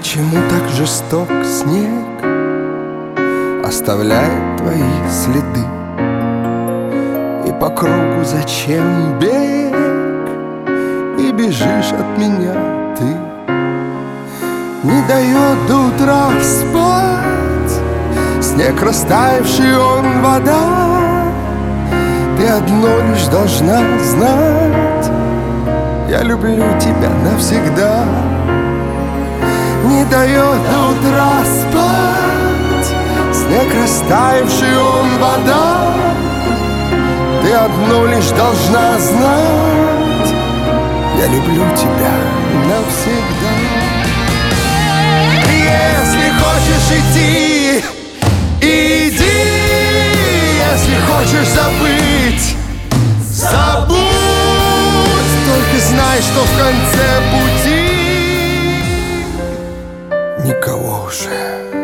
Почему так жесток снег оставляет твои следы? И по кругу зачем бег? И бежишь от меня ты. Не дает до утра спать снег, растаявший он вода. Ты одно лишь должна знать: я люблю тебя навсегда. Не дает до утра спать снег, растаявший он вода. Ты одно лишь должна знать: я люблю тебя навсегда. Если хочешь идти, иди. Если хочешь забыть, забудь. Только знай, что в конце пути никого уже